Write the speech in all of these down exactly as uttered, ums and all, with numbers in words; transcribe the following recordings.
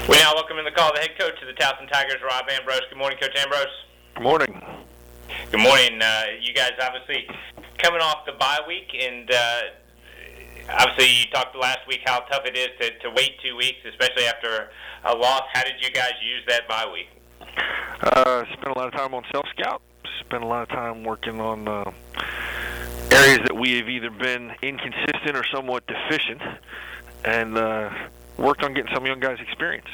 We now welcome in the call the head coach of the Towson Tigers, Rob Ambrose. Good morning, Coach Ambrose. Good morning. Good morning. Uh, you guys obviously coming off the bye week, and uh, obviously you talked last week how tough it is to, to wait two weeks, especially after a loss. How did you guys use that bye week? Uh, spent a lot of time on self-scout. Spent a lot of time working on uh, areas that we have either been inconsistent or somewhat deficient, and uh, worked on getting some young guys experience.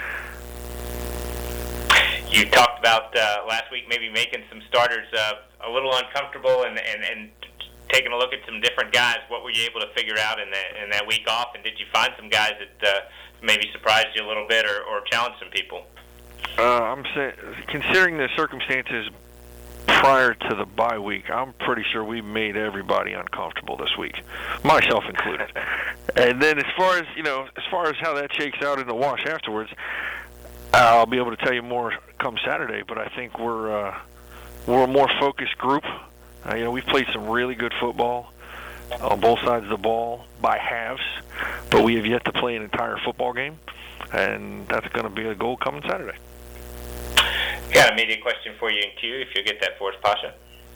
You talked about uh, last week maybe making some starters uh, a little uncomfortable and, and, and taking a look at some different guys. What were you able to figure out in that in that week off? And did you find some guys that uh, maybe surprised you a little bit or, or challenged some people? Uh, I'm saying, considering the circumstances prior to the bye week, I'm pretty sure we made everybody uncomfortable this week, myself included. And then as far as you know, as far as how that shakes out in the wash afterwards, I'll be able to tell you more come Saturday. But I think we're uh, we're a more focused group. Uh, you know, we've played some really good football on both sides of the ball by halves, but we have yet to play an entire football game, and that's going to be a goal coming Saturday. Got a media question for you in queue, if you'll get that for us, Pasha.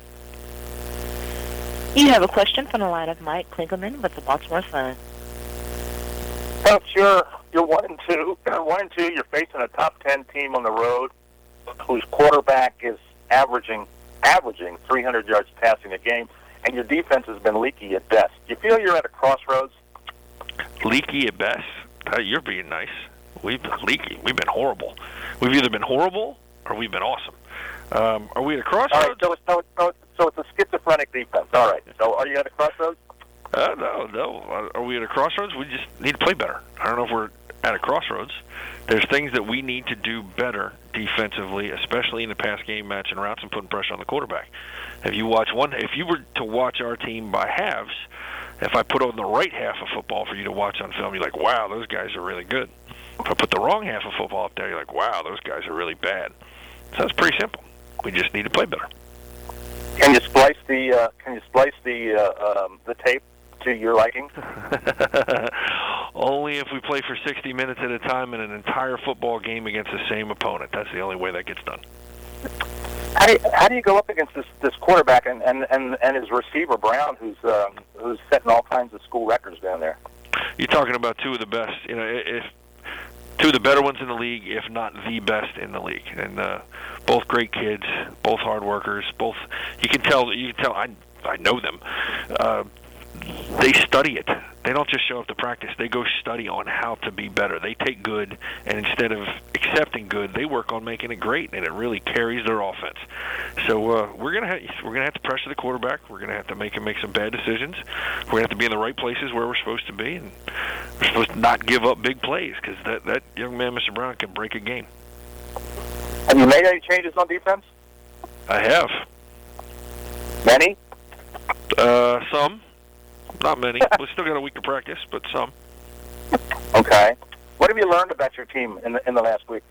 You have a question from the line of Mike Klinkelman with the Baltimore Sun. Coach, you're, you're one and two. One and two. You're facing a top ten team on the road, whose quarterback is averaging averaging three hundred yards passing a game, and your defense has been leaky at best. Do you feel you're at a crossroads? Leaky at best? Uh, you're being nice. We've been leaky. We've been horrible. We've either been horrible or we've been awesome. Um, are we at a crossroads? All right, so it's, so, so, so it's a schizophrenic defense. All right. So are you at a crossroads? Uh, no, no. Are we at a crossroads? We just need to play better. I don't know if we're at a crossroads. There's things that we need to do better defensively, especially in the pass game, matching routes and putting pressure on the quarterback. If you watch one, if you were to watch our team by halves, if I put on the right half of football for you to watch on film, you're like, wow, those guys are really good. If I put the wrong half of football up there, you're like, wow, those guys are really bad. So it's pretty simple. We just need to play better. Can you splice the uh, Can you splice the uh, um, the tape to your liking? Only if we play for sixty minutes at a time in an entire football game against the same opponent. That's the only way that gets done. How do you, how do you go up against this, this quarterback and, and, and, and his receiver Brown, who's um, who's setting all kinds of school records down there? You're talking about two of the best. You know, if two of the better ones in the league, if not the best in the league, and uh, both great kids, both hard workers, both. You can tell. You can tell. I I know them. Uh, they study it. They don't just show up to practice. They go study on how to be better. They take good, and instead of accepting good, they work on making it great, and it really carries their offense. So uh, we're gonna have, we're gonna have to pressure the quarterback. We're gonna have to make him make some bad decisions. We're gonna have to be in the right places where we're supposed to be, and we're supposed to not give up big plays because that that young man, Mister Brown, can break a game. Have you made any changes on defense? I have. Many? Uh, some. Not many. We still got a week to practice, but some. Okay. What have you learned about your team in the in the last week?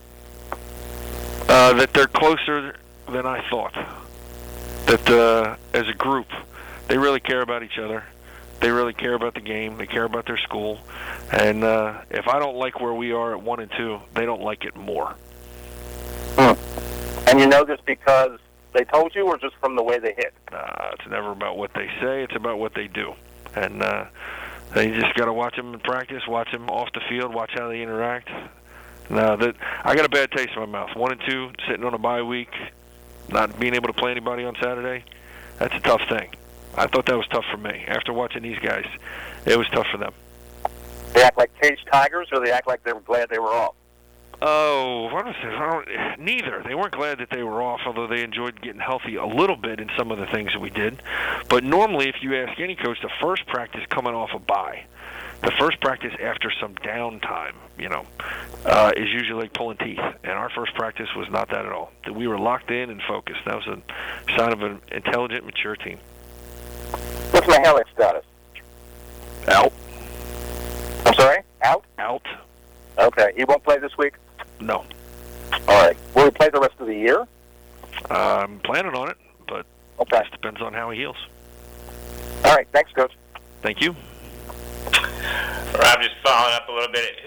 Uh, that they're closer than I thought. That uh, as a group, they really care about each other. They really care about the game. They care about their school. And uh, if I don't like where we are at one and two, they don't like it more. Hmm. And you know this because they told you, or just from the way they hit? Uh, it's never about what they say. It's about what they do. And uh, they just got to watch them in practice, watch them off the field, watch how they interact. No, that I got a bad taste in my mouth. One and two, sitting on a bye week, not being able to play anybody on Saturday, that's a tough thing. I thought that was tough for me. After watching these guys, it was tough for them. They act like caged tigers, or they act like they were glad they were off? Oh, what was it? I don't, neither. They weren't glad that they were off, although they enjoyed getting healthy a little bit in some of the things that we did. But normally, if you ask any coach, the first practice coming off a bye, the first practice after some downtime, you know, uh, is usually like pulling teeth. And our first practice was not that at all. We were locked in and focused. That was a sign of an intelligent, mature team. What's Mihalik's status? Out. I'm sorry? Out? Out. Okay. He won't play this week? No. All right. Will he play the rest of the year? I'm planning on it, but okay. It depends on how he heals. All right. Thanks, Coach. Thank you. Rob, just following up a little bit.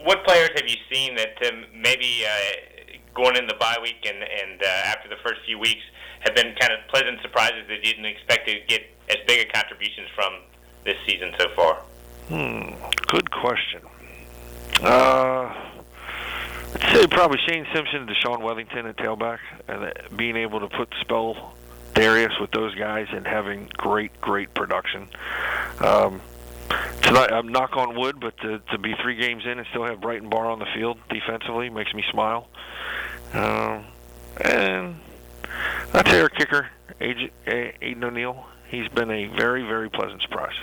what players have you seen that um, maybe uh, going in the bye week and, and uh, after the first few weeks have been kind of pleasant surprises that you didn't expect to get as big a contributions from this season so far? Hmm, good question. Uh, I'd say probably Shane Simpson and Deshaun Wellington at tailback, and uh, being able to put spell Darius with those guys and having great, great production. Um, tonight, I'm knock on wood, but to, to be three games in and still have Brighton Barr on the field defensively makes me smile. Um, and that's our kicker, Aiden O'Neill. He's been a very, very pleasant surprise.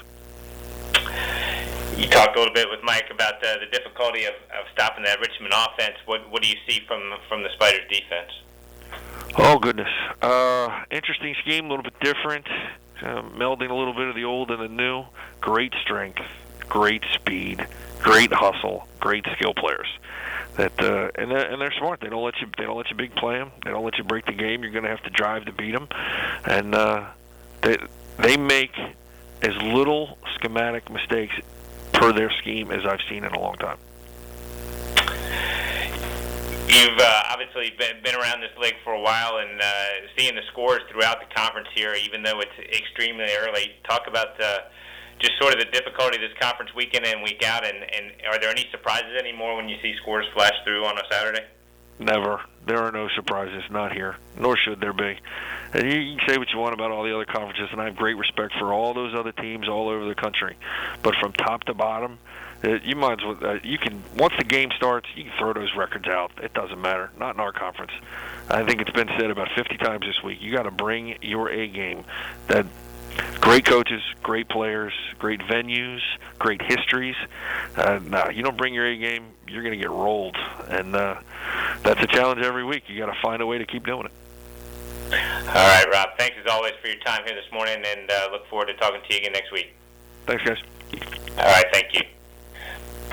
You talked a little bit with Mike about uh, the difficulty of, of stopping that Richmond offense. What what do you see from from the Spiders' defense? Oh, goodness. Uh, interesting scheme, a little bit different, uh, melding a little bit of the old and the new. Great strength, great speed, great hustle, great skill players. That uh, and they're, and they're smart. They don't let you they don't let you big play them. They don't let you break the game. You're going to have to drive to beat them, and uh, they they make as little schematic mistakes per their scheme as I've seen in a long time. You've uh, obviously been, been around this league for a while and uh, seeing the scores throughout the conference here, even though it's extremely early. Talk about uh, just sort of the difficulty of this conference week in and week out, and, and are there any surprises anymore when you see scores flash through on a Saturday? Never. There are no surprises, not here, nor should there be. And you, you can say what you want about all the other conferences, and I have great respect for all those other teams all over the country. But from top to bottom, uh, you might as well. Uh, you can once the game starts, you can throw those records out. It doesn't matter. Not in our conference. I think it's been said about fifty times this week. You got to bring your A game. That great coaches, great players, great venues, great histories. Uh, nah, you don't bring your A game, you're going to get rolled, and uh, that's a challenge every week. You got to find a way to keep doing it. All right, Rob. Thanks as always for your time here this morning, and uh, look forward to talking to you again next week. Thanks, guys. All right, thank you.